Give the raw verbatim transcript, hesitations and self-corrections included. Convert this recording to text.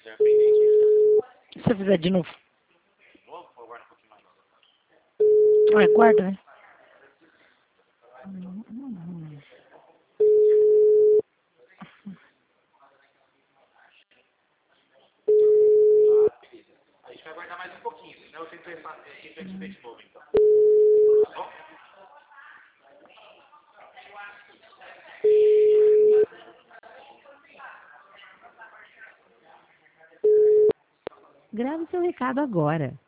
Se você fizer de novo. Ué, guarda, né? A gente vai guardar mais um pouquinho, senão eu tento receber de novo, então. Tá bom? Grave seu recado agora.